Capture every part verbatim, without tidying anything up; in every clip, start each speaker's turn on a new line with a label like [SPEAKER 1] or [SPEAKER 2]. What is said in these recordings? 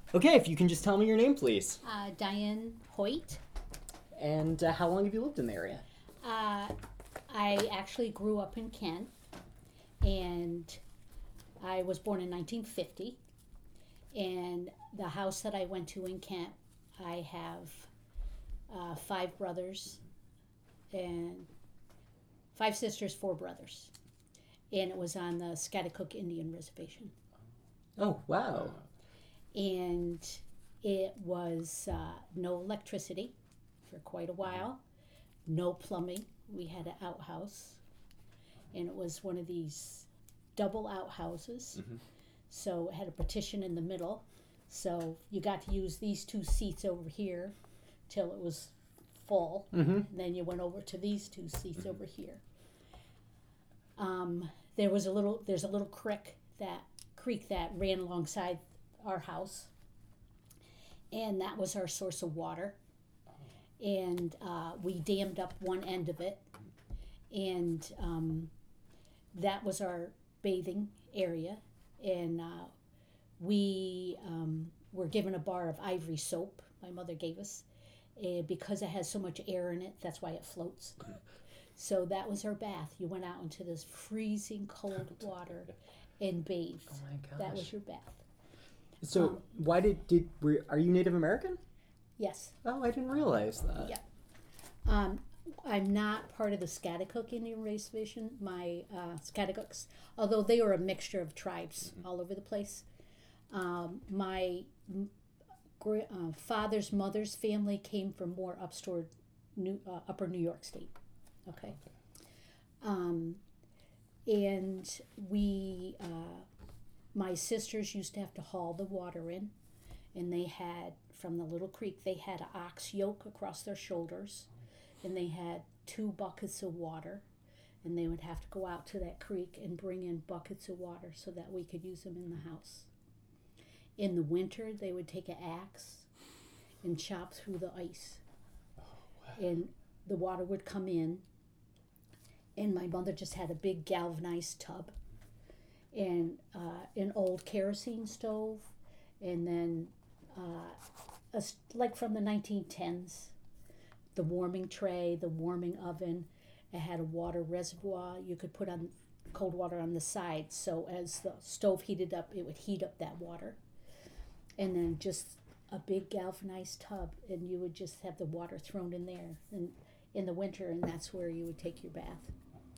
[SPEAKER 1] Okay, if you can just tell me your name, please.
[SPEAKER 2] Uh, Diane Hoyt.
[SPEAKER 1] And uh, how long have you lived in the area?
[SPEAKER 2] Uh, I actually grew up in Kent, and I was born in nineteen fifty. And the house that I went to in Kent, I have uh, five brothers and five sisters, four brothers. And it was on the Scotticook Indian Reservation.
[SPEAKER 1] Oh, wow.
[SPEAKER 2] And it was uh, no electricity for quite a while, no plumbing. We had an outhouse, and it was one of these double outhouses.
[SPEAKER 1] Mm-hmm.
[SPEAKER 2] So it had a partition in the middle. So you got to use these two seats over here till it was full.
[SPEAKER 1] Mm-hmm.
[SPEAKER 2] And then you went over to these two seats over here. Um, there was a little. There's a little creek that creek that ran alongside our house, and that was our source of water. And uh, we dammed up one end of it, and um, that was our bathing area. And uh, we um, were given a bar of ivory soap. My mother gave us, and because it has so much air in it, that's why it floats. So that was our bath. You went out into this freezing cold water and bathed.
[SPEAKER 1] Oh my gosh.
[SPEAKER 2] That was your bath.
[SPEAKER 1] So
[SPEAKER 2] Um,
[SPEAKER 1] why did did were, are you Native American?
[SPEAKER 2] Yes.
[SPEAKER 1] Oh, I didn't realize that.
[SPEAKER 2] Yeah. Um, I'm not part of the Scotticook Indian Reservation. My uh, Scotticooks, although they are a mixture of tribes
[SPEAKER 1] Mm-hmm.
[SPEAKER 2] all over the place. Um, my gra- uh, father's mother's family came from more upstor, New, uh, upper New York State. Okay. Um, and we, uh, my sisters used to have to haul the water in, and they had, from the little creek, they had an ox yoke across their shoulders, and they had two buckets of water, and they would have to go out to that creek and bring in buckets of water so that we could use them in the house. In the winter, they would take an axe and chop through the ice, and the water would come in, and my mother just had a big galvanized tub and uh, an old kerosene stove, and then uh, a, like from the nineteen tens, the warming tray, the warming oven. It had a water reservoir. You could put on cold water on the side, so as the stove heated up, it would heat up that water. And then just a big galvanized tub, and you would just have the water thrown in there and in the winter, and that's where you would take your bath.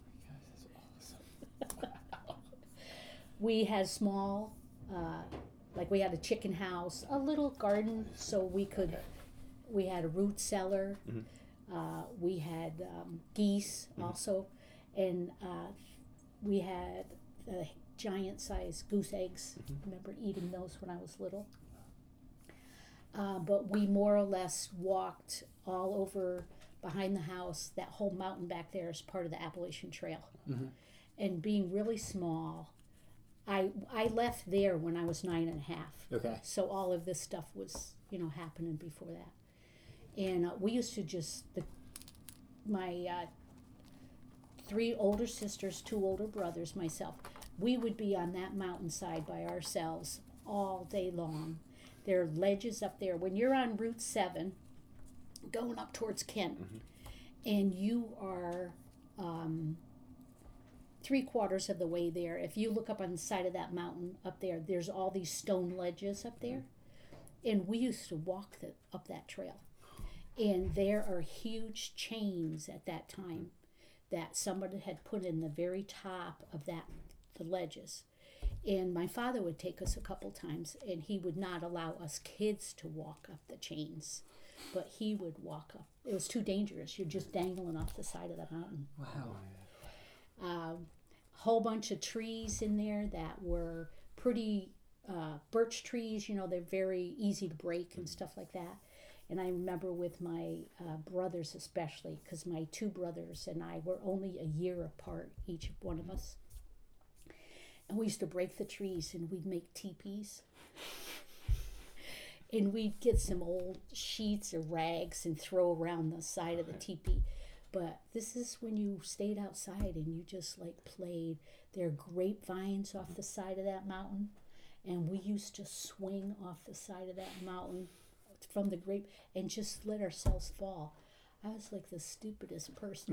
[SPEAKER 2] We had small, uh, like we had a chicken house, a little garden, so we could, we had a root cellar.
[SPEAKER 1] Mhm.
[SPEAKER 2] Uh, we had um, geese also, and uh, we had uh, giant sized goose eggs. I remember eating those when I was little. Uh, but we more or less walked all over behind the house. That whole mountain back there is part of the Appalachian Trail.
[SPEAKER 1] Mm-hmm.
[SPEAKER 2] And being really small, I I left there when I was nine and a half.
[SPEAKER 1] Okay.
[SPEAKER 2] So all of this stuff was, you know, happening before that. And uh, we used to just, the, my uh, three older sisters, two older brothers, myself, we would be on that mountainside by ourselves all day long. There are ledges up there. When you're on Route seven, going up towards Kent,
[SPEAKER 1] Mm-hmm.
[SPEAKER 2] and you are um, three quarters of the way there, if you look up on the side of that mountain up there, there's all these stone ledges up there. And we used to walk the, up that trail. And there are huge chains at that time that somebody had put in the very top of that, the ledges. And my father would take us a couple times, and he would not allow us kids to walk up the chains, but he would walk up. It was too dangerous. You're just dangling off the side of the mountain.
[SPEAKER 1] Wow.
[SPEAKER 2] Um, whole bunch of trees in there that were pretty uh, birch trees. You know, they're very easy to break and stuff like that. And I remember with my uh, brothers especially, because my two brothers and I were only a year apart, each one of us. And we used to break the trees, and we'd make teepees. And we'd get some old sheets or rags and throw around the side of the teepee. But this is when you stayed outside and you just like played. There are grapevines off the side of that mountain. and we used to swing off the side of that mountain from the grape and just let ourselves fall. I was like the stupidest person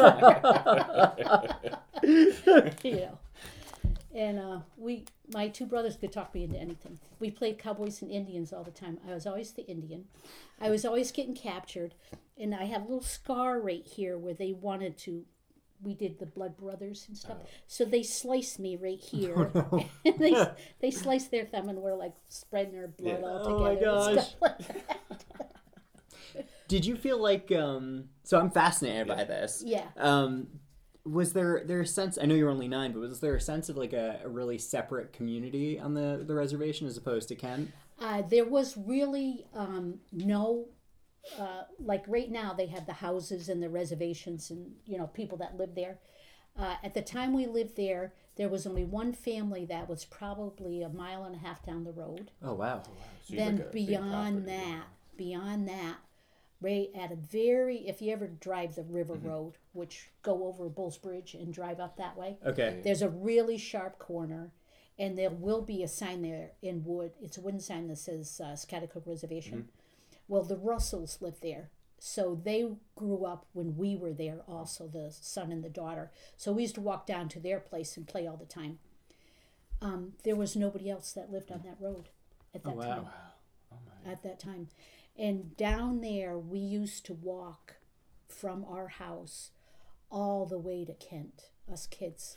[SPEAKER 2] you know. And uh, we, my two brothers could talk me into anything. We played cowboys and Indians all the time. I was always the Indian. I was always getting captured. And I have a little scar right here where they wanted to, we did the Blood Brothers and stuff. Oh. So they sliced me right here. Oh, no. And they they sliced their thumb and were like spreading their blood yeah. all together.
[SPEAKER 1] Oh my gosh.
[SPEAKER 2] And stuff like that.
[SPEAKER 1] Did you feel like, um, so I'm fascinated by this.
[SPEAKER 2] Yeah.
[SPEAKER 1] Um, was there there a sense, I know you were only nine, but was there a sense of like a, a really separate community on the, the reservation as opposed to Kent?
[SPEAKER 2] Uh, there was really um, no, uh, like right now they have the houses and the reservations and, you know, people that live there. Uh, at the time we lived there, there was only one family that was probably a mile and a half down the road.
[SPEAKER 1] Oh, wow.
[SPEAKER 3] Oh, wow. So
[SPEAKER 2] Then
[SPEAKER 3] like a
[SPEAKER 2] beyond
[SPEAKER 3] big property.
[SPEAKER 2] that, beyond that, right at a very, if you ever drive the river
[SPEAKER 3] Mm-hmm.
[SPEAKER 2] road, which go over Bulls Bridge and drive up that way,
[SPEAKER 1] Okay.
[SPEAKER 2] there's a really sharp corner, and there will be a sign there in wood. It's a wooden sign that says uh, Scotticook Reservation.
[SPEAKER 3] Mm-hmm.
[SPEAKER 2] Well, the Russells live there. So they grew up when we were there also, the son and the daughter. So we used to walk down to their place and play all the time. Um, there was nobody else that lived on that road at that
[SPEAKER 1] Oh, wow.
[SPEAKER 2] time.
[SPEAKER 3] Wow. Oh my.
[SPEAKER 2] At that time. And down there, we used to walk from our house all the way to Kent, us kids.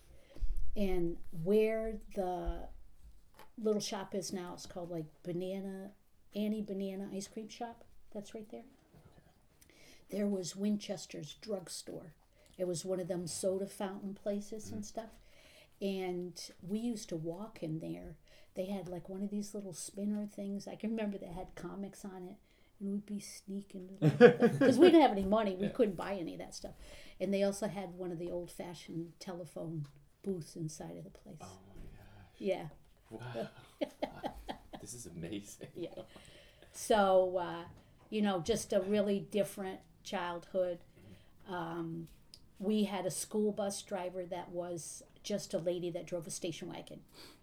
[SPEAKER 2] And where the little shop is now, it's called like Banana, Annie Banana Ice Cream Shop. That's right there. There was Winchester's drugstore. It was one of them soda fountain places and stuff. And we used to walk in there. They had like one of these little spinner things. I can remember they had comics on it. And we'd be sneaking. Because we didn't have any money. We
[SPEAKER 3] Yeah.
[SPEAKER 2] couldn't buy any of that stuff. And they also had one of the old-fashioned telephone booths inside of the place.
[SPEAKER 3] Oh my gosh.
[SPEAKER 2] Yeah.
[SPEAKER 3] Wow. Wow. This is amazing.
[SPEAKER 2] Yeah. So, uh, you know, just a really different childhood. Um, we had a school bus driver that was just a lady that drove a station wagon.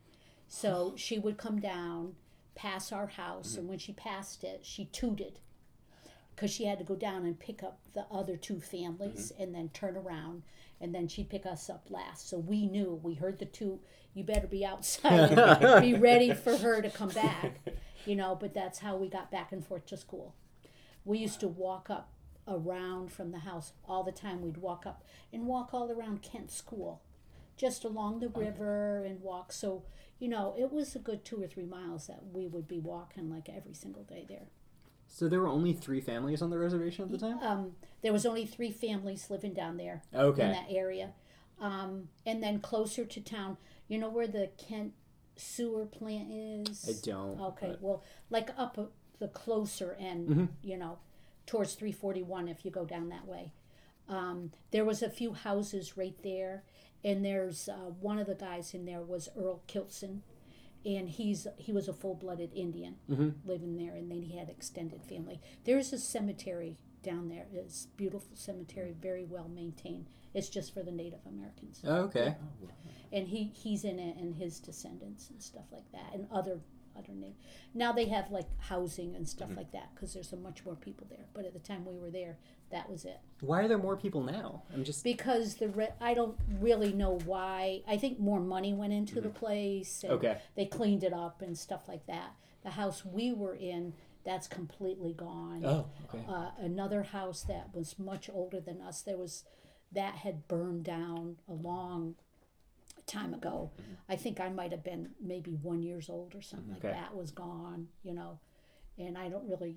[SPEAKER 2] So she would come down, pass our house, and when she passed it, she tooted because she had to go down and pick up the other two families and then turn around, and then she'd pick us up last. So we knew, we heard the toot, you better be outside and be ready for her to come back, you know, but that's how we got back and forth to school. We used to walk up around from the house all the time. We'd walk up and walk all around Kent School, just along the river and walk. So, you know, it was a good two or three miles that we would be walking like every single day there.
[SPEAKER 1] So there were only three families on the reservation at the time?
[SPEAKER 2] Um, there was only three families living down there
[SPEAKER 1] Okay.
[SPEAKER 2] in that area. Um, and then closer to town, you know where the Kent sewer plant is?
[SPEAKER 1] I don't.
[SPEAKER 2] Okay,
[SPEAKER 1] but-
[SPEAKER 2] well, like up uh, the closer end,
[SPEAKER 1] Mhm.
[SPEAKER 2] you know, towards three forty-one if you go down that way. Um, there was a few houses right there, and there's uh, one of the guys in there was Earl Kilson, and he's he was a full-blooded Indian
[SPEAKER 1] Mhm.
[SPEAKER 2] living there, and then he had extended family. There's a cemetery down there. It's a beautiful cemetery, very well maintained. It's just for the Native Americans.
[SPEAKER 1] Oh, okay.
[SPEAKER 3] Oh, wow.
[SPEAKER 2] And he, he's in it, and his descendants and stuff like that, and other other native. Now they have like housing and stuff like that because there's so much more people there. But at the time we were there, that was it.
[SPEAKER 1] Why are there more people now? I'm just...
[SPEAKER 2] Because the re- I don't really know why. I think more money went into the place. And
[SPEAKER 1] Okay.
[SPEAKER 2] They cleaned it up and stuff like that. The house we were in, that's completely gone.
[SPEAKER 1] Oh, okay.
[SPEAKER 2] Uh, another house that was much older than us, there was that had burned down a long time ago. I think I might have been maybe one years old or something
[SPEAKER 1] Okay.
[SPEAKER 2] like that. Was gone, you know, and I don't really.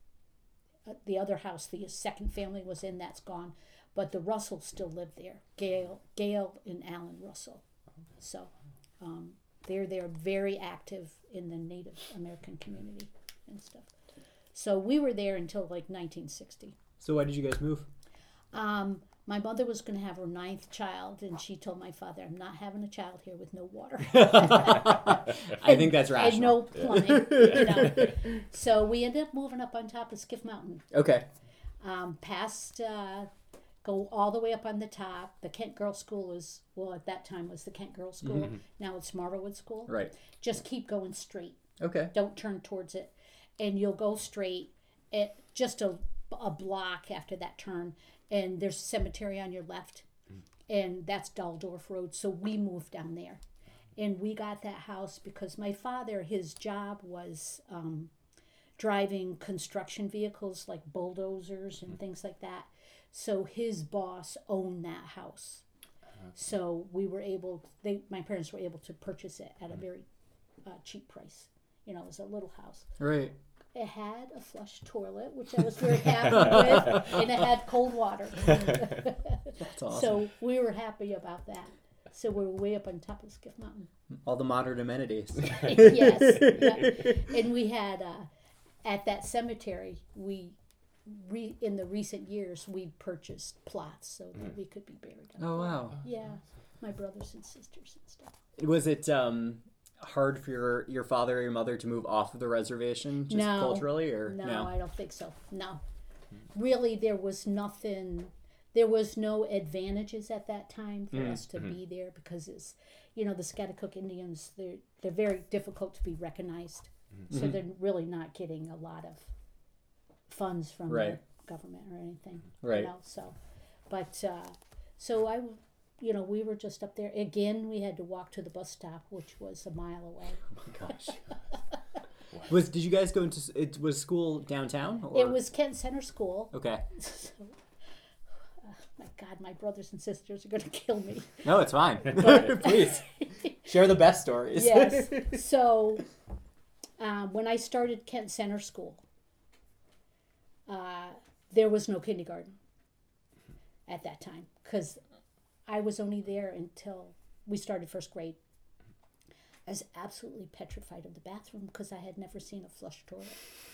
[SPEAKER 2] Uh, the other house, the second family was in, that's gone, but the Russells still live there. Gail, Gail and Alan Russell. So, um, they're they're very active in the Native American community and stuff. So we were there until like nineteen sixty.
[SPEAKER 1] So why did you guys move?
[SPEAKER 2] Um, my mother was going to have her ninth child, and she told my father, "I'm not having a child here with no water."
[SPEAKER 1] I think that's
[SPEAKER 2] And
[SPEAKER 1] rational.
[SPEAKER 2] no plumbing, you know. So we ended up moving up on top of Skiff Mountain,
[SPEAKER 1] Okay.
[SPEAKER 2] um, past uh, go all the way up on the top. The Kent Girls School is, well, at that time was the Kent Girls School.
[SPEAKER 1] Mm-hmm.
[SPEAKER 2] Now it's Marvelwood School.
[SPEAKER 1] Right.
[SPEAKER 2] Just keep going straight.
[SPEAKER 1] Okay.
[SPEAKER 2] Don't turn towards it. And you'll go straight at just a, a block after that turn. And there's a cemetery on your left. And that's Daldorf Road. So we moved down there. And we got that house because my father, his job was um, driving construction vehicles like bulldozers and things like that. So his boss owned that house. So we were able, they, my parents were able to purchase it at a very uh, cheap price. You know, it was a little house.
[SPEAKER 1] Right.
[SPEAKER 2] It had a flush toilet, which I was very happy with, and it had cold water.
[SPEAKER 1] That's awesome.
[SPEAKER 2] So we were happy about that. So we were way up on top of Skiff Mountain.
[SPEAKER 1] All the modern amenities.
[SPEAKER 2] Yes. Yeah. And we had, uh, at that cemetery, we, re, in the recent years, we purchased plots so that we could be buried. up
[SPEAKER 1] Oh,
[SPEAKER 2] there.
[SPEAKER 1] wow.
[SPEAKER 2] Yeah. My brothers and sisters and stuff.
[SPEAKER 1] Was it um, hard for your, your father or your mother to move off of the reservation just
[SPEAKER 2] No.
[SPEAKER 1] culturally? Or
[SPEAKER 2] No,
[SPEAKER 1] no?
[SPEAKER 2] I don't think so. No. Really, there was nothing, there was no advantages at that time for us to be there because it's, you know, the Scotticook Indians, they're, they're very difficult to be recognized. So they're really not getting a lot of funds from
[SPEAKER 1] Right.
[SPEAKER 2] the government or anything.
[SPEAKER 1] Right.
[SPEAKER 2] You know, so, but, uh, so I, you know, we were just up there. Again, we had to walk to the bus stop, which was a mile away.
[SPEAKER 1] Oh my gosh. Was did you guys go into it was school downtown? Or?
[SPEAKER 2] It was Kent Center School.
[SPEAKER 1] Okay.
[SPEAKER 2] So, uh, my God, my brothers and sisters are going to kill me.
[SPEAKER 1] No, it's fine. Please share the best stories.
[SPEAKER 2] Yes. So, um, when I started Kent Center School, uh, there was no kindergarten at that time because I was only there until we started first grade. I was absolutely petrified of the bathroom because I had never seen a flush toilet.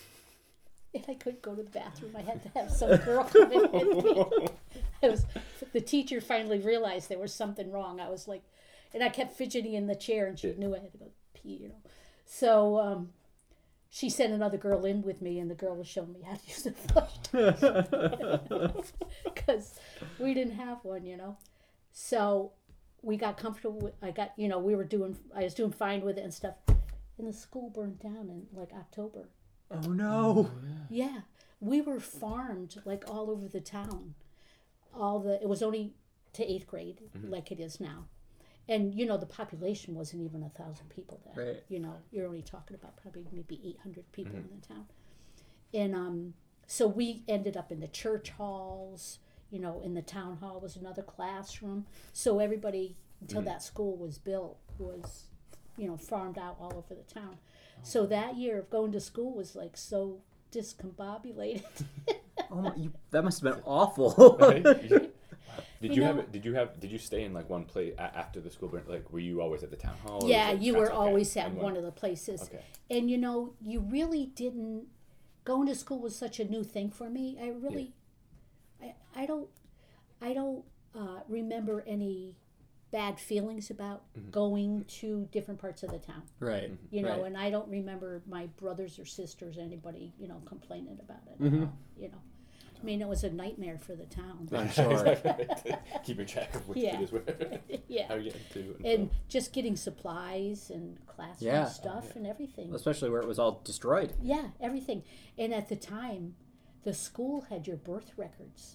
[SPEAKER 2] And I couldn't go to the bathroom. I had to have some girl come in with me. I was, the teacher finally realized there was something wrong. I was like, and I kept fidgeting in the chair, and she knew I had to go pee, you know. So um, she sent another girl in with me, and the girl was showing me how to use the flush toilet because we didn't have one, you know. So we got comfortable with, I got, you know, we were doing, I was doing fine with it and stuff. And the school burned down in like October.
[SPEAKER 1] Oh no.
[SPEAKER 2] Yeah. We were farmed like all over the town. All the, it was only to eighth grade mm-hmm. like it is now. And, you know, the population wasn't even a thousand people then.
[SPEAKER 1] Right.
[SPEAKER 2] You know, you're only talking about probably maybe eight hundred people mm-hmm. in the town. And um, so we ended up in the church halls. You know, in the town hall was another classroom. So everybody, until mm. that school was built, was, you know, farmed out all over the town. Oh. So that year of going to school was like so discombobulated.
[SPEAKER 1] Oh my, you, that must have been awful.
[SPEAKER 3] Right? Did you,
[SPEAKER 2] you know,
[SPEAKER 3] have? Did you have? Did you stay in like one place a- after the school? Like, were you always at the town hall? or
[SPEAKER 2] Yeah,
[SPEAKER 3] was it
[SPEAKER 2] you were
[SPEAKER 3] okay.
[SPEAKER 2] always at
[SPEAKER 3] And
[SPEAKER 2] one of the places.
[SPEAKER 3] Okay.
[SPEAKER 2] And you know, you really didn't. Going to school was such a new thing for me. I really. Yeah. I, I don't I don't uh, remember any bad feelings about mm-hmm. going to different parts of the town.
[SPEAKER 1] Right.
[SPEAKER 2] You know,
[SPEAKER 1] right.
[SPEAKER 2] and I don't remember my brothers or sisters, anybody, you know, complaining about it.
[SPEAKER 1] Mm-hmm.
[SPEAKER 2] You know, I mean, it was a nightmare for the town.
[SPEAKER 1] I'm sure.
[SPEAKER 3] Keeping track of which
[SPEAKER 2] yeah.
[SPEAKER 3] kid is where.
[SPEAKER 2] Yeah.
[SPEAKER 3] How you get to
[SPEAKER 2] and, and just getting supplies and classroom
[SPEAKER 1] yeah.
[SPEAKER 2] stuff
[SPEAKER 3] oh, yeah.
[SPEAKER 2] and everything.
[SPEAKER 1] Especially where it was all destroyed.
[SPEAKER 2] Yeah, everything. And at the time, the school had your birth records.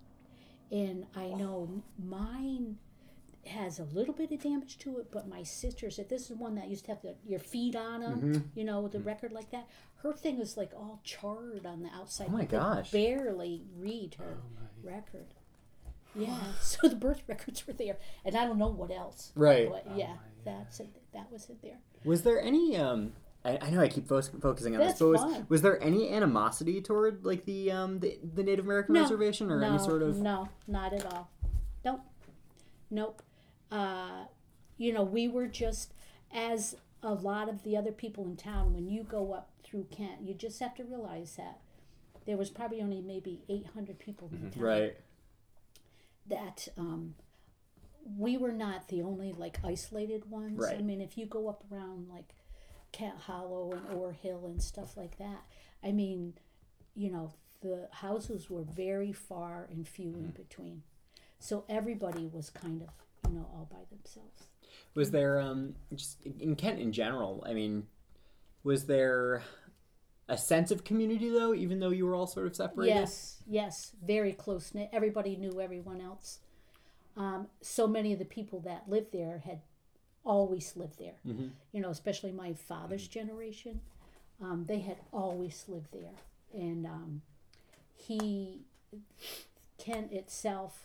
[SPEAKER 2] And I know mine has a little bit of damage to it, but my sister's, this is one that used to have the, your feet on them, mm-hmm. you know, with the mm-hmm. record like that. Her thing was like all charred on the outside.
[SPEAKER 1] Oh my
[SPEAKER 2] you
[SPEAKER 1] gosh.
[SPEAKER 2] Could barely read her
[SPEAKER 3] oh
[SPEAKER 2] record. Yeah, so the birth records were there. And I don't know what else.
[SPEAKER 1] Right.
[SPEAKER 2] But yeah, oh that's it. That was it there.
[SPEAKER 1] Was there any, um, I, I know I keep fo- focusing on
[SPEAKER 2] That's
[SPEAKER 1] this, but was,
[SPEAKER 2] fun.
[SPEAKER 1] was there any animosity toward like the um the, the Native American
[SPEAKER 2] no,
[SPEAKER 1] reservation or
[SPEAKER 2] no,
[SPEAKER 1] any sort of?
[SPEAKER 2] No, not at all. Nope. Nope. Uh, you know, we were just, as a lot of the other people in town, when you go up through Kent, you just have to realize that there was probably only maybe eight hundred people in the town.
[SPEAKER 1] Right.
[SPEAKER 2] That um, we were not the only like isolated ones.
[SPEAKER 1] Right.
[SPEAKER 2] I mean, if you go up around like Kent Hollow and Orr Hill and stuff like that, I mean, you know, the houses were very far and few in between. So everybody was kind of, you know, all by themselves.
[SPEAKER 1] Was there um just in Kent in general? I mean, was there a sense of community though, even though you were all sort of separated?
[SPEAKER 2] Yes, yes, very close knit. Everybody knew everyone else. Um, so many of the people that lived there had always lived there.
[SPEAKER 1] Mm-hmm.
[SPEAKER 2] You know, especially my father's generation. Um, they had always lived there, and um, he, Kent itself.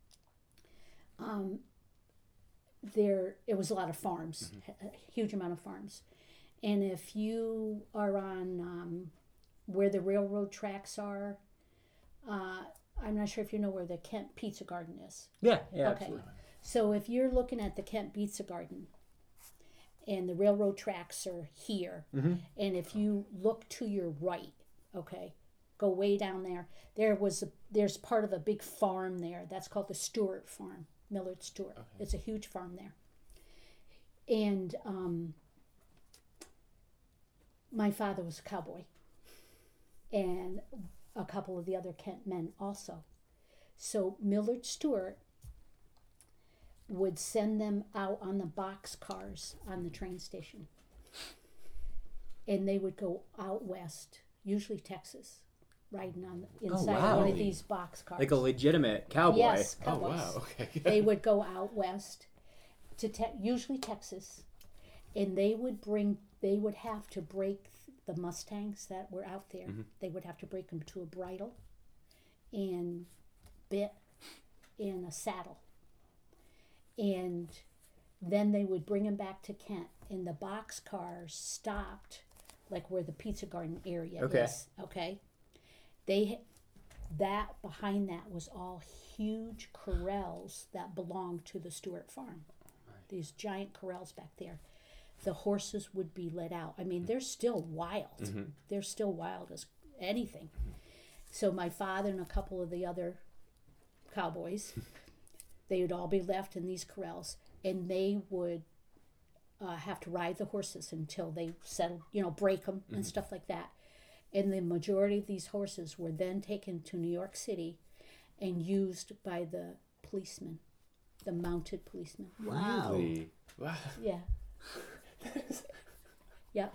[SPEAKER 2] Um, there, it was a lot of farms, mm-hmm. a huge amount of farms, and if you are on um, where the railroad tracks are, uh, I'm not sure if you know where the Kent Pizza Garden is.
[SPEAKER 1] Yeah, yeah,
[SPEAKER 2] Okay.
[SPEAKER 1] absolutely.
[SPEAKER 2] So if you're looking at the Kent Pizza Garden, and the railroad tracks are here,
[SPEAKER 1] mm-hmm.
[SPEAKER 2] and if you look to your right, okay, go way down there, there was a, there's part of a big farm there. That's called the Stewart Farm, Millard Stewart. Okay. It's a huge farm there. And um, my father was a cowboy, and a couple of the other Kent men also. So Millard Stewart would send them out on the box cars on the train station. And they would go out west, usually Texas, riding on the inside
[SPEAKER 1] wow.
[SPEAKER 2] one of these box cars.
[SPEAKER 1] Like a legitimate cowboy.
[SPEAKER 2] Yes,
[SPEAKER 3] Oh
[SPEAKER 2] cowboys.
[SPEAKER 3] wow. Okay.
[SPEAKER 2] They would go out west to te- usually Texas, and they would bring. They would have to break the Mustangs that were out there.
[SPEAKER 3] Mm-hmm.
[SPEAKER 2] They would have to break them to a bridle, and bit, and a saddle, and then they would bring them back to Kent, and the box cars stopped, like where the Pizza Garden area
[SPEAKER 1] Okay.
[SPEAKER 2] is. Okay. They. That behind that was all huge corrals that belonged to the Stewart farm. These giant corrals back there. The horses would be let out. I mean, they're still wild.
[SPEAKER 3] Mm-hmm.
[SPEAKER 2] They're still wild as anything. So my father and a couple of the other cowboys, they would all be left in these corrals, and they would uh, have to ride the horses until they settled, you know, break them and stuff like that. And the majority of these horses were then taken to New York City and used by the policemen, the mounted policemen.
[SPEAKER 1] Wow.
[SPEAKER 3] Really? Wow.
[SPEAKER 2] Yeah. Yep.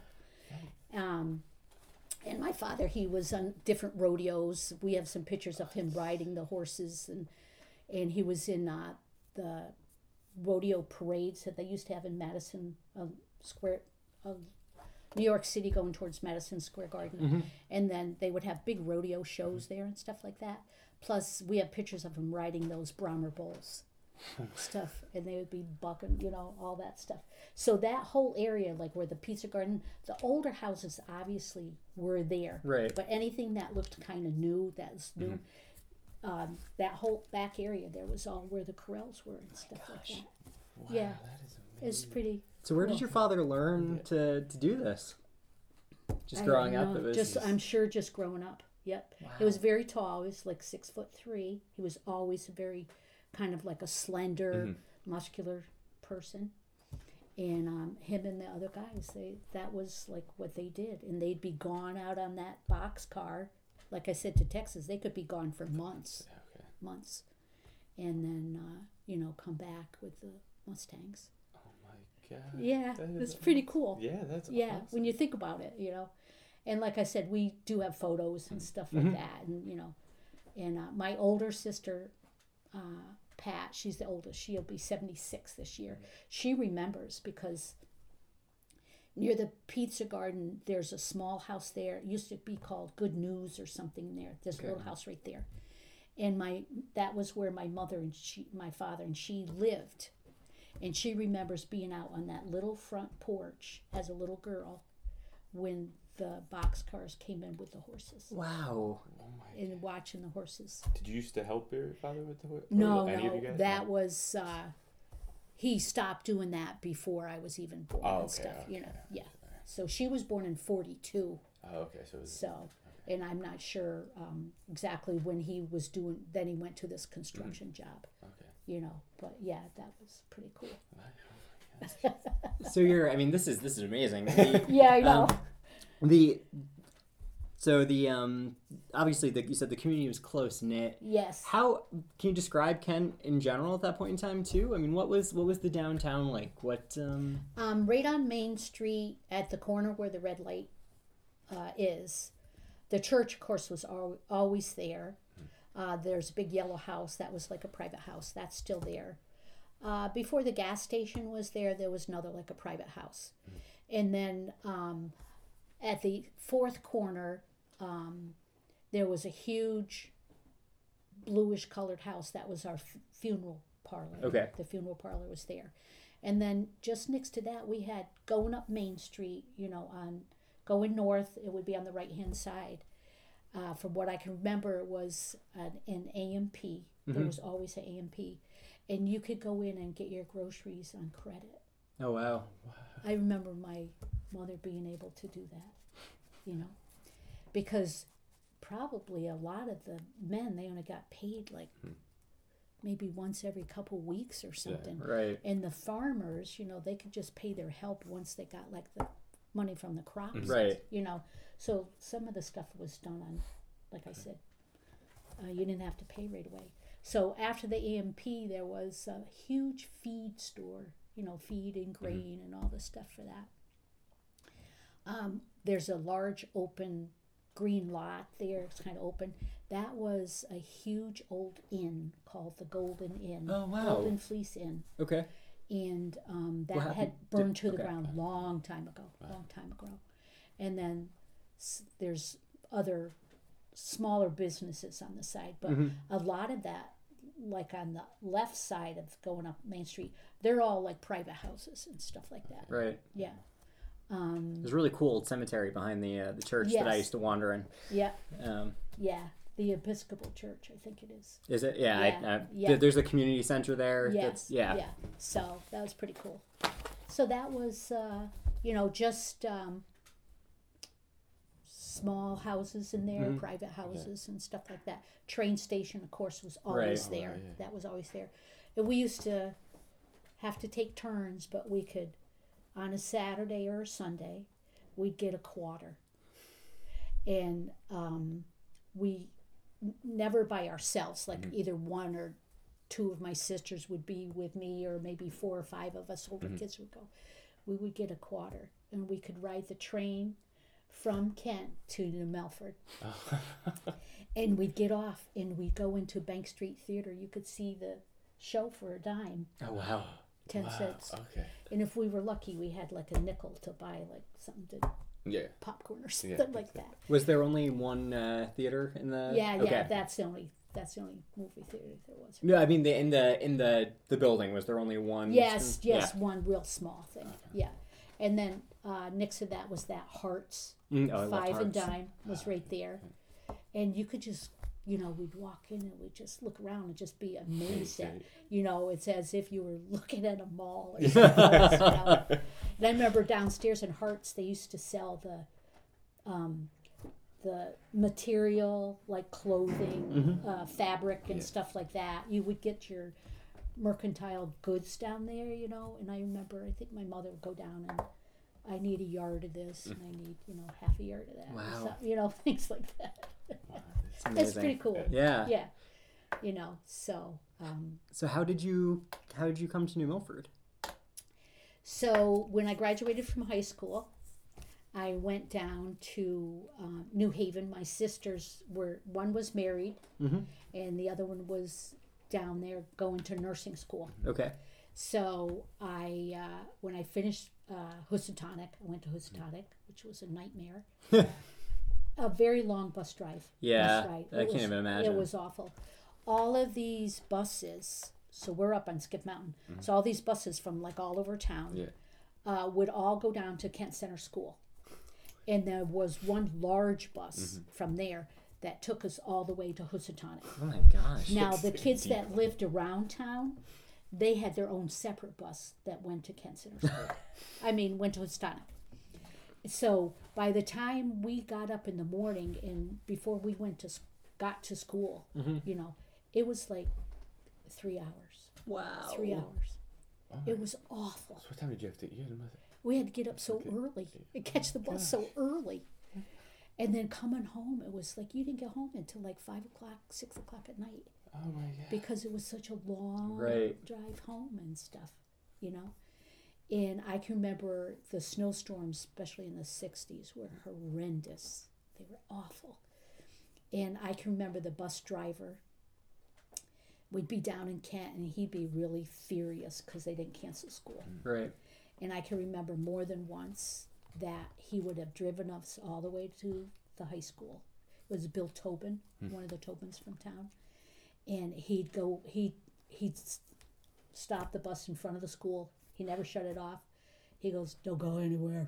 [SPEAKER 2] Um, and my father, he was on different rodeos. We have some pictures of him riding the horses, and and he was in uh, the rodeo parades that they used to have in Madison uh, Square, uh, New York City, going towards Madison Square Garden.
[SPEAKER 1] Mm-hmm.
[SPEAKER 2] And then they would have big rodeo shows there and stuff like that. Plus, we have pictures of him riding those Brahmer bulls. Stuff, and they would be bucking, you know, all that stuff. So that whole area, like where the Pizza Garden, the older houses obviously were there,
[SPEAKER 1] Right.
[SPEAKER 2] but anything that looked kind of new, that was new,
[SPEAKER 3] Mm-hmm.
[SPEAKER 2] um, that whole back area there was all where the corrals were and stuff like that.
[SPEAKER 3] Wow,
[SPEAKER 2] Yeah.
[SPEAKER 3] that is amazing.
[SPEAKER 2] It's pretty.
[SPEAKER 1] So where
[SPEAKER 2] cool.
[SPEAKER 1] did your father learn to, to do this? Just
[SPEAKER 2] I
[SPEAKER 1] growing
[SPEAKER 2] don't
[SPEAKER 1] up,
[SPEAKER 2] know,
[SPEAKER 1] it was
[SPEAKER 2] just. I'm sure just growing up. Yep. He was very tall. He was like six foot three. He was always very, kind of like a slender,
[SPEAKER 3] Mm-hmm.
[SPEAKER 2] muscular person. And um, him and the other guys, they that was like what they did, and they'd be gone out on that box car. Like I said, to Texas, they could be gone for months,
[SPEAKER 3] Okay.
[SPEAKER 2] months, and then uh, you know come back with the Mustangs.
[SPEAKER 3] Oh my god.
[SPEAKER 2] Yeah,
[SPEAKER 3] That
[SPEAKER 2] it's
[SPEAKER 3] is
[SPEAKER 2] pretty cool.
[SPEAKER 3] Yeah, that's
[SPEAKER 2] Yeah,
[SPEAKER 3] awesome.
[SPEAKER 2] when you think about it, you know. And like I said, we do have photos and stuff like
[SPEAKER 1] Mhm.
[SPEAKER 2] that, and you know, and uh, my older sister, uh, Pat, she's the oldest. She'll be seventy-six this year. She remembers because near the Pizza Garden, there's a small house there. It used to be called Good News or something there. There's
[SPEAKER 3] Okay.
[SPEAKER 2] a little house right there, and my that was where my mother and she, my father and she lived, and she remembers being out on that little front porch as a little girl when the boxcars came in with the horses
[SPEAKER 1] wow.
[SPEAKER 3] Oh my.
[SPEAKER 2] and watching the horses.
[SPEAKER 3] Did you used to help your father with the horse?
[SPEAKER 2] No,
[SPEAKER 3] any of
[SPEAKER 2] no,
[SPEAKER 3] you guys?
[SPEAKER 2] that was uh, he stopped doing that before I was even born
[SPEAKER 3] Oh,
[SPEAKER 2] and
[SPEAKER 3] okay,
[SPEAKER 2] stuff. You
[SPEAKER 3] okay,
[SPEAKER 2] know, yeah. So she was born in forty-two.
[SPEAKER 3] Oh, okay. So it was,
[SPEAKER 2] So, and I'm not sure um, exactly when he was doing. Then he went to this construction
[SPEAKER 3] Mm-hmm.
[SPEAKER 2] job.
[SPEAKER 3] okay.
[SPEAKER 2] You know, but yeah, that was pretty cool.
[SPEAKER 1] So you're, I mean, this is this is amazing. The,
[SPEAKER 2] Yeah, I know.
[SPEAKER 1] um, the So the um obviously the, you said the community was close knit.
[SPEAKER 2] Yes.
[SPEAKER 1] How can you describe Kent in general at that point in time too? I mean, what was what was the downtown like? What um
[SPEAKER 2] Um, right on Main Street at the corner where the red light uh, is. The church, of course, was al- always there. Uh, there's a big yellow house that was like a private house. That's still there. Uh, before the gas station was there, there was another like a private house. And then um, at the fourth corner, um, there was a huge bluish colored house that was our f- funeral parlor.
[SPEAKER 1] Okay.
[SPEAKER 2] The funeral parlor was there. And then just next to that, we had going up Main Street, you know, on going north, it would be on the right hand side. Uh, from what I can remember, it was an, an A M P. There
[SPEAKER 1] Mhm.
[SPEAKER 2] was always an A M P. And you could go in and get your groceries on credit.
[SPEAKER 1] oh wow.
[SPEAKER 2] I remember my mother being able to do that, you know, because probably a lot of the men, they only got paid like maybe once every couple weeks or something.
[SPEAKER 1] Right.
[SPEAKER 2] And the farmers, you know, they could just pay their help once they got like the money from the crops,
[SPEAKER 1] Right.
[SPEAKER 2] you know. So some of the stuff was done on, like I said, uh, you didn't have to pay right away. So after the A M P, there was a huge feed store, you know, feed and grain and all the stuff for that. Um, there's a large open green lot there. It's kind of open. That was a huge old inn called the Golden Inn.
[SPEAKER 1] Oh, wow.
[SPEAKER 2] Golden Fleece Inn.
[SPEAKER 1] Okay.
[SPEAKER 2] And um, that
[SPEAKER 1] What
[SPEAKER 2] had
[SPEAKER 1] happened?
[SPEAKER 2] burned
[SPEAKER 1] Did-
[SPEAKER 2] to the
[SPEAKER 1] okay.
[SPEAKER 2] ground long time ago. Long time ago. And then s- there's other smaller businesses on the side, but
[SPEAKER 1] Mhm.
[SPEAKER 2] a lot of that, like on the left side of going up Main Street, they're all like private houses and stuff like that.
[SPEAKER 1] Right.
[SPEAKER 2] Yeah. Um,
[SPEAKER 1] There's a really cool old cemetery behind the uh, the church that I
[SPEAKER 2] Yes.
[SPEAKER 1] used to wander in.
[SPEAKER 2] yeah.
[SPEAKER 1] Um,
[SPEAKER 2] Yeah. The Episcopal Church, I think it is.
[SPEAKER 1] is it? Yeah.
[SPEAKER 2] Yeah,
[SPEAKER 1] I, I,
[SPEAKER 2] yeah.
[SPEAKER 1] th- There's a community center there.
[SPEAKER 2] Yes.
[SPEAKER 1] That's, yeah.
[SPEAKER 2] Yeah. So that was pretty cool. So that was, uh, you know, just um, small houses in there,
[SPEAKER 1] Mhm.
[SPEAKER 2] private houses and stuff like that. Train station, of course, was always
[SPEAKER 1] Right.
[SPEAKER 2] there.
[SPEAKER 3] Oh, right, yeah.
[SPEAKER 2] That was always there. And we used to have to take turns, but we could, on a Saturday or a Sunday, we'd get a quarter. And um, we n- never by ourselves, like either one or two of my sisters would be with me, or maybe four or five of us older kids would go. We would get a quarter, and we could ride the train from Kent to New Melford. And we'd get off, and we'd go into Bank Street Theater. You could see the show for a dime,
[SPEAKER 1] Oh wow.
[SPEAKER 2] ten
[SPEAKER 3] Wow,
[SPEAKER 2] cents.
[SPEAKER 3] Okay.
[SPEAKER 2] And if we were lucky, we had like a nickel to buy like something to
[SPEAKER 3] Yeah.
[SPEAKER 2] popcorn or something
[SPEAKER 3] Yeah,
[SPEAKER 2] like that.
[SPEAKER 1] Was there only one uh, theater in the?
[SPEAKER 2] Yeah, yeah,
[SPEAKER 1] Okay.
[SPEAKER 2] that's the only that's the only movie theater there was.
[SPEAKER 1] No, I mean the in the in the the building was there only one?
[SPEAKER 2] Yes,
[SPEAKER 1] screen?
[SPEAKER 2] yes, one real small thing. Yeah, and then uh, next to that was that Hearts
[SPEAKER 1] Yeah. Mm, oh, I loved
[SPEAKER 2] Five and
[SPEAKER 1] Hearts.
[SPEAKER 2] Dime was right there, and you could just, you know, we'd walk in and we'd just look around and just be amazed at, you know, it's as if you were looking at a mall or something else, you know. And I remember downstairs in Hearts they used to sell the, um, the material like clothing, uh, fabric and stuff like that. You would get your mercantile goods down there, you know. And I remember, I think my mother would go down and I need a yard of this and I need, you know, half a yard of that. or
[SPEAKER 1] Wow.
[SPEAKER 2] something, you know, things like that.
[SPEAKER 1] It's
[SPEAKER 2] That's
[SPEAKER 1] amazing.
[SPEAKER 2] pretty cool.
[SPEAKER 1] Yeah.
[SPEAKER 2] Yeah. You know, so um,
[SPEAKER 1] So how did you how did you come to New Milford?
[SPEAKER 2] so when I graduated from high school, I went down to um, New Haven. My sisters were, one was married
[SPEAKER 1] Mhm.
[SPEAKER 2] and the other one was down there going to nursing school.
[SPEAKER 1] Okay.
[SPEAKER 2] So I, uh, when I finished uh, Housatonic, I went to Housatonic, which was a nightmare. A very long bus drive.
[SPEAKER 1] Yeah,
[SPEAKER 2] bus ride.
[SPEAKER 1] I
[SPEAKER 2] It
[SPEAKER 1] can't
[SPEAKER 2] was-
[SPEAKER 1] even imagine.
[SPEAKER 2] It was awful. All of these buses, so we're up on Skip Mountain, so all these buses from like all over town
[SPEAKER 3] Yeah.
[SPEAKER 2] uh, would all go down to Kent Center School. And there was one large bus from there that took us all the way to Housatonic.
[SPEAKER 1] Oh my gosh.
[SPEAKER 2] Now, the kids that lived around town, they had their own separate bus that went to Kent Center School. I mean, went to Houstonic. So by the time we got up in the morning and before we went to s- got to school, you know, it was like three hours.
[SPEAKER 1] Wow.
[SPEAKER 2] Three hours.
[SPEAKER 3] Oh
[SPEAKER 2] It was awful.
[SPEAKER 3] So what time did you have to eat?
[SPEAKER 2] We had to get up so early and catch the bus so early. And then coming home, it was like you didn't get home until like five o'clock, six o'clock at night.
[SPEAKER 3] Oh my god.
[SPEAKER 2] Because it was such a long
[SPEAKER 1] Right.
[SPEAKER 2] drive home and stuff, you know. And I can remember the snowstorms, especially in the sixties, were horrendous. They were awful. And I can remember the bus driver would be down in Kent, and he'd be really furious because they didn't cancel school.
[SPEAKER 1] Right.
[SPEAKER 2] And I can remember more than once that he would have driven us all the way to the high school. It was Bill Tobin, one of the Tobins from town. And he'd go, he, he'd s- stop the bus in front of the school. He never shut it off. He goes, "Don't go anywhere."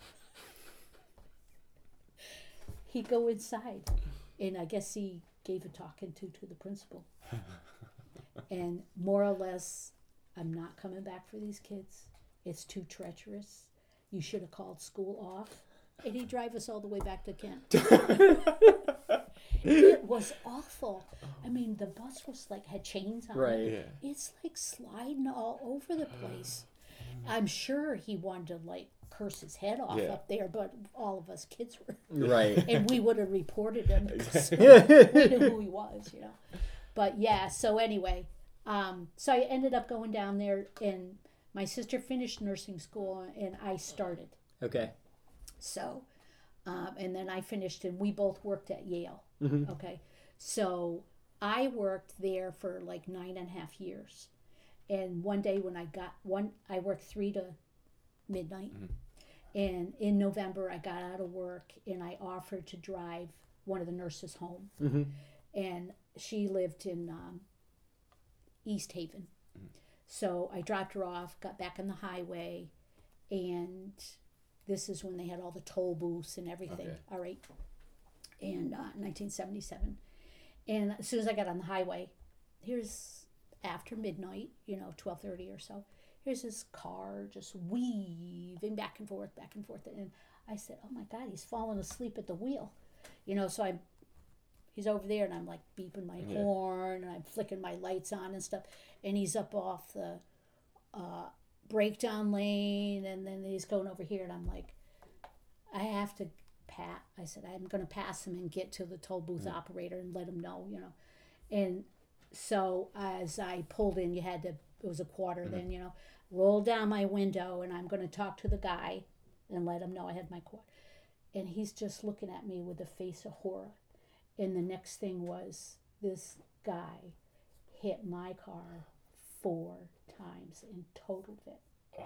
[SPEAKER 2] He'd go inside. And I guess he gave a talking to to the principal. And more or less, "I'm not coming back for these kids. It's too treacherous. You should have called school off." And he'd drive us all the way back to Kent. It was awful. I mean, the bus was like, had chains on
[SPEAKER 1] Right.
[SPEAKER 2] it.
[SPEAKER 3] Yeah.
[SPEAKER 2] It's like sliding all over the place. I'm sure he wanted to like curse his head off
[SPEAKER 3] Yeah.
[SPEAKER 2] up there, but all of us kids were.
[SPEAKER 1] Right.
[SPEAKER 2] And we would have reported him because we knew who he was, you know. But yeah, so anyway, um, so I ended up going down there, and my sister finished nursing school, and I started.
[SPEAKER 1] Okay.
[SPEAKER 2] So, um, and then I finished, and we both worked at Yale.
[SPEAKER 1] Mhm.
[SPEAKER 2] Okay. So I worked there for like nine and a half years. And one day when I got one, I worked three to midnight. And in November, I got out of work and I offered to drive one of the nurses home.
[SPEAKER 1] Mhm.
[SPEAKER 2] And she lived in um, East Haven. So I dropped her off, got back on the highway, and this is when they had all the toll booths and everything.
[SPEAKER 3] Okay.
[SPEAKER 2] All right. And uh, nineteen seventy-seven. And as soon as I got on the highway, here's after midnight, you know, twelve thirty or so, here's this car just weaving back and forth, back and forth. And I said, "Oh my God, he's falling asleep at the wheel." You know, so I'm, he's over there and I'm like beeping my
[SPEAKER 3] Yeah.
[SPEAKER 2] horn and I'm flicking my lights on and stuff. And he's up off the uh, breakdown lane, and then he's going over here, and I'm like, I have to pat. I said, I'm going to pass him and get to the toll booth
[SPEAKER 3] Mm.
[SPEAKER 2] operator and let him know, you know. And so as I pulled in, you had to, it was a quarter then, you know, roll down my window, and I'm going to talk to the guy and let him know I had my quarter. And he's just looking at me with a face of horror. And the next thing was this guy hit my car four times and totaled it.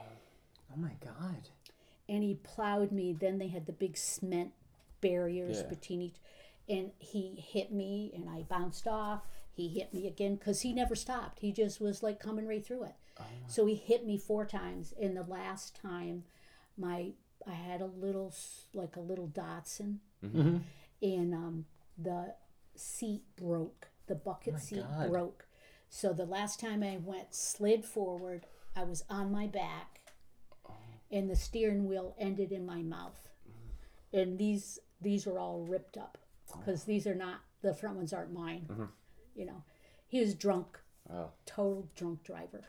[SPEAKER 1] Oh my God.
[SPEAKER 2] And he plowed me. Then they had the big cement barriers
[SPEAKER 3] Yeah.
[SPEAKER 2] between each. And he hit me, and I bounced off. He hit me again because he never stopped. He just was like coming right through it. So he hit me four times. And the last time, my I had a little, s- like a little Datsun,
[SPEAKER 1] Mhm.
[SPEAKER 2] and um, the seat broke. The bucket
[SPEAKER 1] my
[SPEAKER 2] seat
[SPEAKER 1] God.
[SPEAKER 2] broke. So the last time I went, slid forward, I was on my back, and the steering wheel ended in my mouth. And these these were all ripped up because these are not, the front ones aren't mine. You know, he was drunk,
[SPEAKER 3] Wow.
[SPEAKER 2] total drunk driver.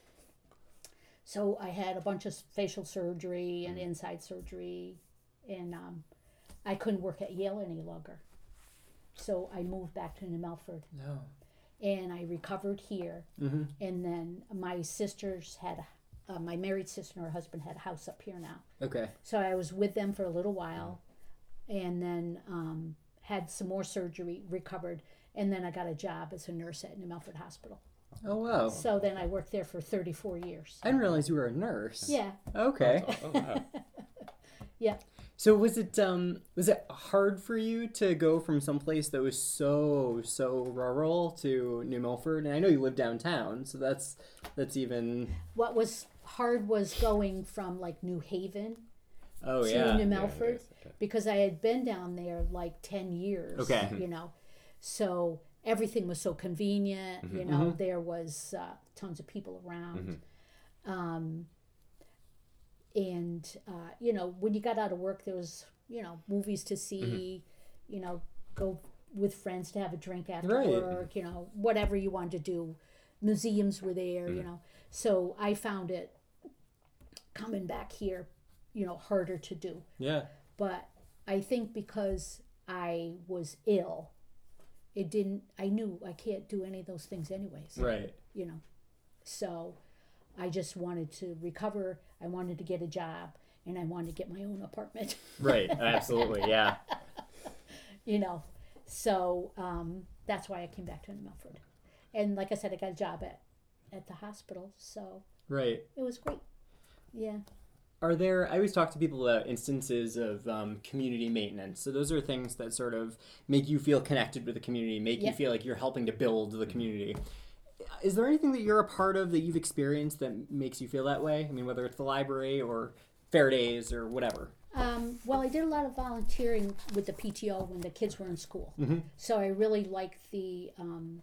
[SPEAKER 2] So I had a bunch of facial surgery and inside surgery, and um, I couldn't work at Yale any longer. So I moved back to New Milford,
[SPEAKER 1] No.
[SPEAKER 2] and I recovered here.
[SPEAKER 1] Mhm.
[SPEAKER 2] And then my sisters had, uh, my married sister and her husband had a house up here now.
[SPEAKER 1] Okay.
[SPEAKER 2] So I was with them for a little while, and then um, had some more surgery, recovered, and then I got a job as a nurse at New Milford Hospital.
[SPEAKER 1] Oh wow.
[SPEAKER 2] So then I worked there for thirty-four years.
[SPEAKER 1] I didn't realize you were a nurse.
[SPEAKER 2] Yeah,
[SPEAKER 1] Okay.
[SPEAKER 3] Oh, wow.
[SPEAKER 2] yeah.
[SPEAKER 1] So was it um was it hard for you to go from someplace that was so so rural to New Milford? And I know you live downtown, so that's that's even
[SPEAKER 2] What was hard was going from like New Haven
[SPEAKER 1] oh
[SPEAKER 2] to
[SPEAKER 1] yeah.
[SPEAKER 2] New Milford,
[SPEAKER 3] yes, okay.
[SPEAKER 2] because I had been down there like ten years.
[SPEAKER 1] Okay.
[SPEAKER 2] You know, so everything was so convenient. You know, there was uh, tons of people around. Um, and, uh, you know, when you got out of work, there was, you know, movies to see, you know, go with friends to have a drink after
[SPEAKER 1] Right.
[SPEAKER 2] work, you know, whatever you wanted to do. Museums were there, you know. So I found it coming back here, you know, harder to do.
[SPEAKER 1] Yeah.
[SPEAKER 2] But I think because I was ill, it didn't, I knew I can't do any of those things anyways.
[SPEAKER 1] Right.
[SPEAKER 2] You know, so I just wanted to recover. I wanted to get a job, and I wanted to get my own apartment.
[SPEAKER 1] Right. Absolutely. Yeah.
[SPEAKER 2] You know, so um, that's why I came back to New Milford. And like I said, I got a job at, at the hospital, so
[SPEAKER 1] Right.
[SPEAKER 2] it was great. Yeah.
[SPEAKER 1] Are there, I always talk to people about instances of um, community maintenance. So those are things that sort of make you feel connected with the community, make you
[SPEAKER 2] Yep.
[SPEAKER 1] feel like you're helping to build the community. Is there anything that you're a part of that you've experienced that makes you feel that way? I mean, whether it's the library or fair days or whatever.
[SPEAKER 2] Um, well, I did a lot of volunteering with the P T O when the kids were in school.
[SPEAKER 1] Mm-hmm.
[SPEAKER 2] So I really liked the um,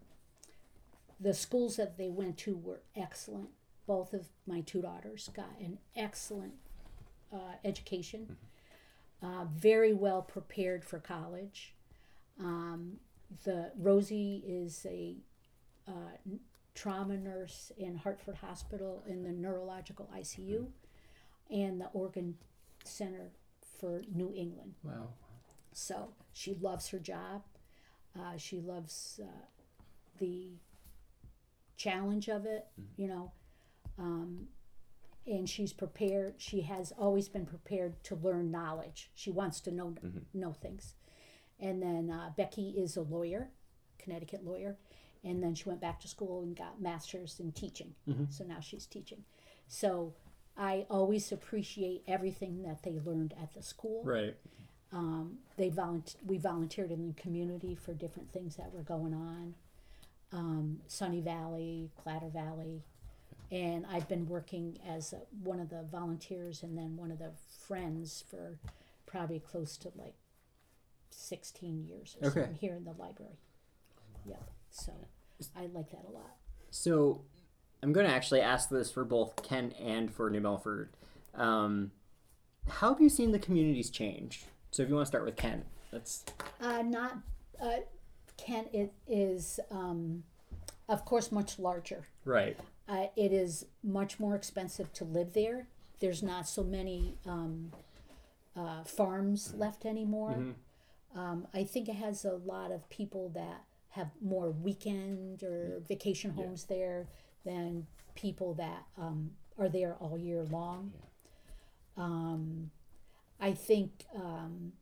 [SPEAKER 2] the schools that they went to were excellent. Both of my two daughters got an excellent uh, education, uh, very well prepared for college. Um, the Rosie is a uh, n- trauma nurse in Hartford Hospital in the neurological I C U and the Organ Center for New England.
[SPEAKER 1] Wow.
[SPEAKER 2] So she loves her job. Uh, she loves uh, the challenge of it, you know. Um, and she's prepared. She has always been prepared to learn knowledge. She wants to know know things. And then uh, Becky is a lawyer, Connecticut lawyer. And then she went back to school and got master's in teaching. So now she's teaching. So I always appreciate everything that they learned at the school.
[SPEAKER 1] Right.
[SPEAKER 2] Um, they volunteer, we volunteered in the community for different things that were going on. Um, Sunny Valley, Clatter Valley. And I've been working as a, one of the volunteers and then one of the friends for probably close to like sixteen years or
[SPEAKER 1] Okay.
[SPEAKER 2] something here in the library. Yep. So I like that a lot.
[SPEAKER 1] So I'm going to actually ask this for both Kent and for New Milford. Um, how have you seen the communities change? So if you want to start with Kent, that's
[SPEAKER 2] Uh, not, uh, Kent it is, um, of course, much larger.
[SPEAKER 1] right.
[SPEAKER 2] Uh, it is much more expensive to live there. There's not so many um, uh, farms left anymore. Um, I think it has a lot of people that have more weekend or vacation homes there than people that um, are there all year long. Um, I think um,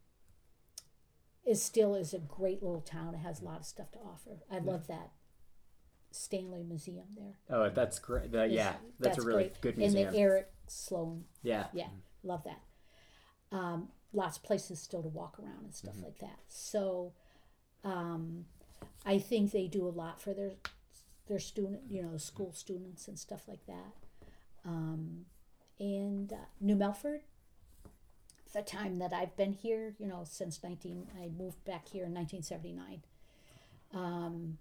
[SPEAKER 2] it still is a great little town. It has a lot of stuff to offer. I love that Stanley Museum there.
[SPEAKER 1] Oh, that's great. That,
[SPEAKER 2] It's-
[SPEAKER 1] yeah, that's, a really
[SPEAKER 2] great.
[SPEAKER 1] good
[SPEAKER 2] And
[SPEAKER 1] museum.
[SPEAKER 2] the Eric Sloan,
[SPEAKER 1] yeah.
[SPEAKER 2] yeah, love that. Um, lots of places still to walk around and stuff like that. So, um, I think they do a lot for their their student, you know, school students and stuff like that. Um, and uh, New Milford, the time that I've been here, you know, since nineteen, I moved back here in nineteen seventy-nine. Um,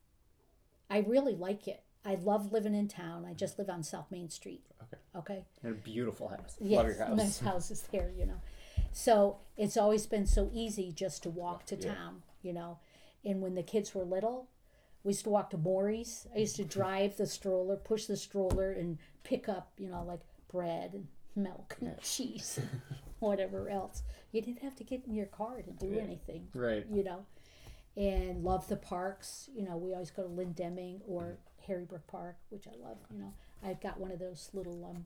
[SPEAKER 2] I really like it. I love living in town. I just live on South Main Street.
[SPEAKER 3] Okay.
[SPEAKER 2] Okay.
[SPEAKER 1] And a beautiful house.
[SPEAKER 2] Yes,
[SPEAKER 1] Love your house.
[SPEAKER 2] nice houses there, you know. So it's always been so easy just to walk to
[SPEAKER 3] Yeah.
[SPEAKER 2] town, you know. And when the kids were little, we used to walk to Maury's. I used to drive the stroller, push the stroller, and pick up, you know, like bread and milk and cheese and whatever else. You didn't have to get in your car to do
[SPEAKER 3] Yeah.
[SPEAKER 2] anything,
[SPEAKER 1] Right.
[SPEAKER 2] you know. And love the parks. You know, we always go to Lynn Deming or Harry Brook Park, which I love, you know. I've got one of those little um,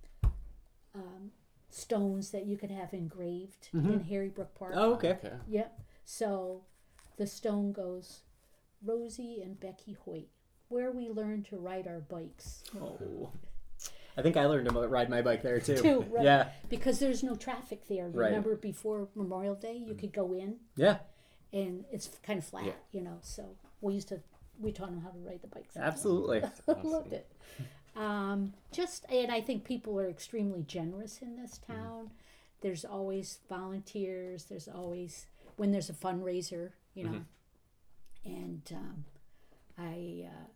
[SPEAKER 2] um, stones that you can have engraved in Harry Brook Park.
[SPEAKER 1] Oh, okay.
[SPEAKER 3] Okay.
[SPEAKER 2] Yep. So the stone goes, Rosie and Becky Hoyt, where we learned to ride our bikes.
[SPEAKER 1] Oh. I think I learned to mo- ride my bike there too.
[SPEAKER 2] Too, right.
[SPEAKER 1] Yeah.
[SPEAKER 2] Because there's no traffic there.
[SPEAKER 1] Right.
[SPEAKER 2] Remember before Memorial Day, you could go in
[SPEAKER 1] Yeah.
[SPEAKER 2] and it's kind of flat,
[SPEAKER 3] Yeah.
[SPEAKER 2] you know. So we used to, we taught them how to ride the bikes.
[SPEAKER 1] Absolutely.
[SPEAKER 2] Loved it. Um, just, and I think people are extremely generous in this town. There's always volunteers. There's always, when there's a fundraiser, you know. And um, I, uh,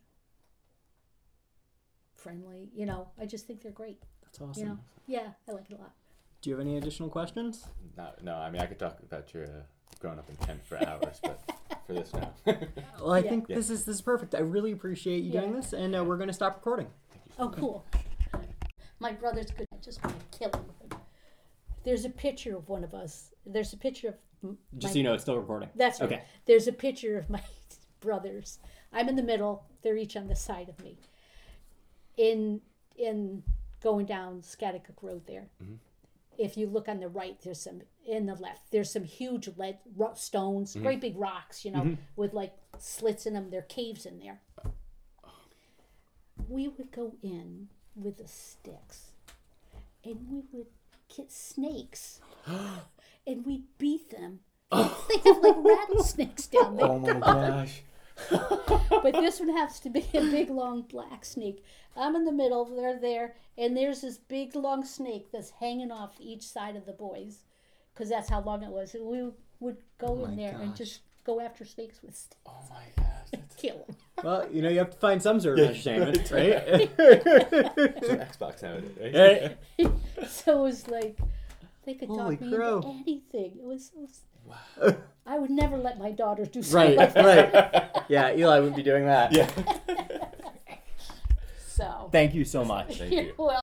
[SPEAKER 2] friendly, you know, I just think they're great.
[SPEAKER 1] That's awesome.
[SPEAKER 2] You know, yeah, I like it a lot.
[SPEAKER 1] Do you have any additional questions?
[SPEAKER 3] No, no. I mean, I could talk about your uh, growing up in Kent for hours, but for this now.
[SPEAKER 1] Well, I
[SPEAKER 2] Yeah.
[SPEAKER 1] think
[SPEAKER 3] Yeah.
[SPEAKER 1] this is this is perfect. I really appreciate you doing
[SPEAKER 2] Yeah.
[SPEAKER 1] this, and uh, we're going to stop recording.
[SPEAKER 2] Oh, cool. My brother's good. I just want to kill him with him. There's a picture of one of us. There's a picture of
[SPEAKER 1] Just
[SPEAKER 2] my-
[SPEAKER 1] so you know, it's still recording.
[SPEAKER 2] That's right.
[SPEAKER 1] Okay.
[SPEAKER 2] There's a picture of my brothers. I'm in the middle. They're each on the side of me. In in going down Scatticook Road there.
[SPEAKER 3] Mm-hmm.
[SPEAKER 2] If you look on the right, there's some in the left. There's some huge lead ro- stones,
[SPEAKER 3] Mm-hmm.
[SPEAKER 2] great big rocks, you know, with like slits in them. There are caves in there. We would go in with the sticks, and we would get snakes, and we'd beat them. They have like rattlesnakes down there.
[SPEAKER 3] Oh my gosh.
[SPEAKER 2] But this one happens to be a big long black snake. I'm in the middle, they're there, and there's this big long snake that's hanging off each side of the boys, because that's how long it was. And we would go
[SPEAKER 3] Oh
[SPEAKER 2] in
[SPEAKER 3] my
[SPEAKER 2] there and
[SPEAKER 3] gosh.
[SPEAKER 2] just go after snakes with sticks
[SPEAKER 3] Oh my gosh.
[SPEAKER 2] and
[SPEAKER 3] That's
[SPEAKER 2] kill them.
[SPEAKER 1] Well, you know, you have to find some sort of
[SPEAKER 3] Yeah,
[SPEAKER 1] entertainment,
[SPEAKER 3] right.
[SPEAKER 1] right?
[SPEAKER 3] it's an Xbox nowadays, right?
[SPEAKER 2] So it was like, they could
[SPEAKER 1] Holy
[SPEAKER 2] talk me
[SPEAKER 1] crow.
[SPEAKER 2] into anything. It was, it was
[SPEAKER 3] Wow.
[SPEAKER 2] I would never let my daughter do something
[SPEAKER 1] Right,
[SPEAKER 2] like that.
[SPEAKER 1] right. Yeah, Eli wouldn't be doing that.
[SPEAKER 3] Yeah.
[SPEAKER 2] So,
[SPEAKER 1] Thank you so much.
[SPEAKER 3] Thank you.
[SPEAKER 2] well.